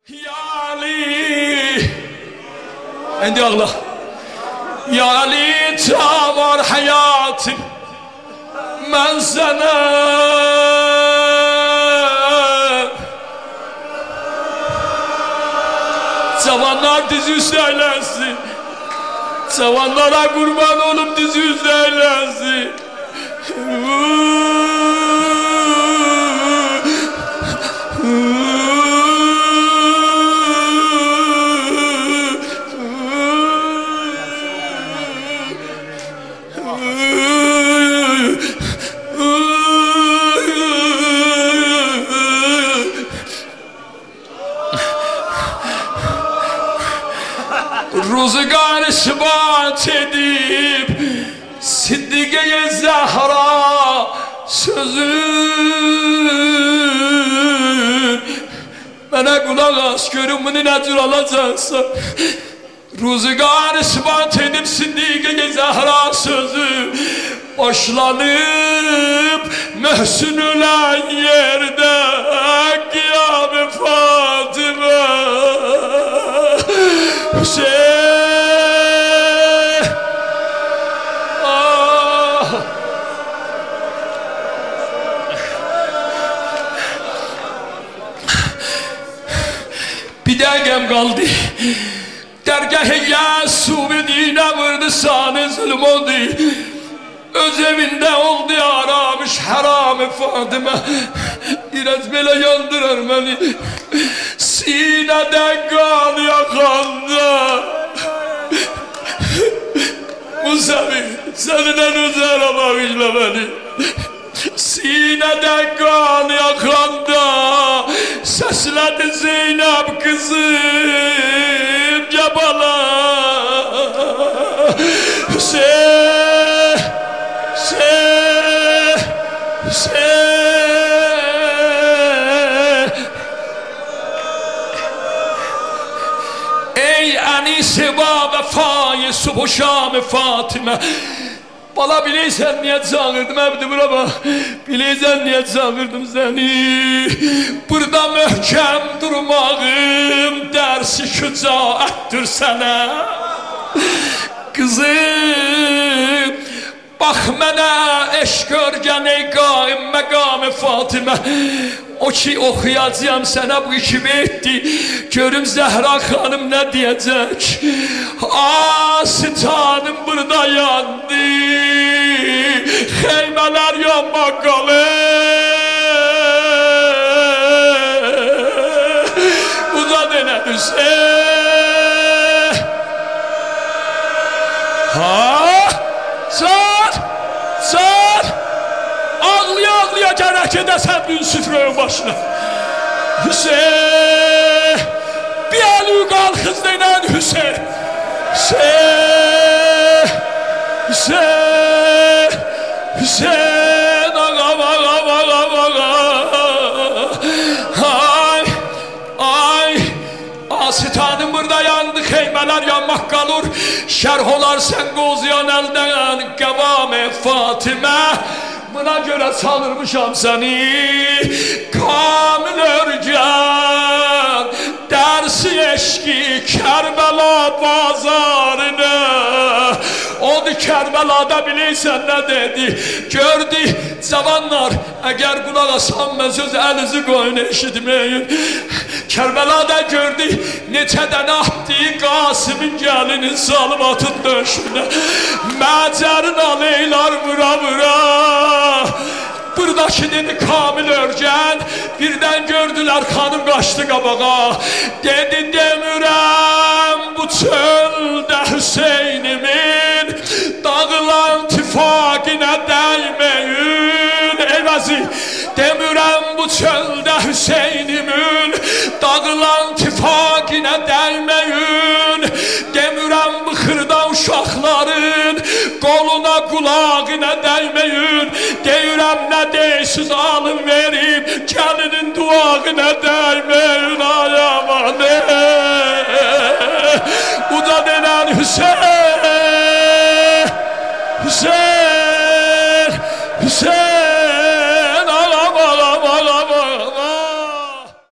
Ya Ali, endi ağla. Ya Ali, ta var hayatım, ben sana cavanlar diz üstü eylesin, cavanlara kurban olup diz üstü eylesin. Rüzgar ispat edip Siddiqe-i Zahra sözün bana kulak as, görün bunu ne tür alacaksan. Rüzgar ispat edip Siddiqe-i Zahra sözü başlanıp Möhsünülen yerde kıyam-ı Fatıma Hüseyin. Bir dengem kaldı. Dergah-ı Yasûb'ine vurdu, sani zulüm oldu. Öz evinde oldu aramış haram-ı Fatıma. Biraz böyle yandırar beni. Sineden kan yakanda. Musavi, seninden özel amamışla beni. Sineden kan yakanda. Sesledi Zeynep kızım Cebala. Hüseyin, Hüseyin, Hüseyin. Ey Anise va vefayı subh şam Fatıma. Bala bileysen niye çağırdım evde burama. Bileysen niye çağırdım seni. Burada möhkem durmağım dersi şücaattir sana. Kızım bak mənə eşq görgən ey qaim məqam-ı Fatıma. O ki oxuyacağım sana bu iki beytdi. Görüm Zəhra xanım ne diyecek. Asitanım burada yandı. Xeymələr yanmaq qalır. Uzad elə Hüseyin. Ha? Sar! Sar! Ağlıya ağlıya gerek edəsən dün süfrəyin başına. Hüseyin! Bir əli qalxız denən Hüseyin! Hüseyin! Hüseyin! Hüseyin! Ağam ağam ağam ağam! Ay! Ay! Asitanım burada yandı, xeymələr yanmaq qalır. Şərh olar sən qozuyan əldən qəvam-ı Fatıma. Buna göre salırmışam seni. Kamil örgen dersi eşki Kerbela bazarına. Onu Kerbela'da bileysen ne dedi. Gördü zamanlar eğer kulak asan söz elinizi koyun eşitmeyin. Kerbela'da gördü neçeden attı Kasım'ın gelinin salvatın döşüne. Mecerin aleylar vura vura. Buradaki dedi Kamil örgen. Birden gördüler hanım kaçtı kabağa. Dedi demirəm bu çölde Hüseynimin dağılan tifakine değmeyin. Eyvazi demirəm bu çölde Hüseynimin dağılan tifakine değmeyin. Demirəm bu xırda uşaqların koluna kulağına değmeyin. Deyirəm ne deysiz alın verin gelinin duağına değmeyin. Ay aman. Uda denen Hüseyin.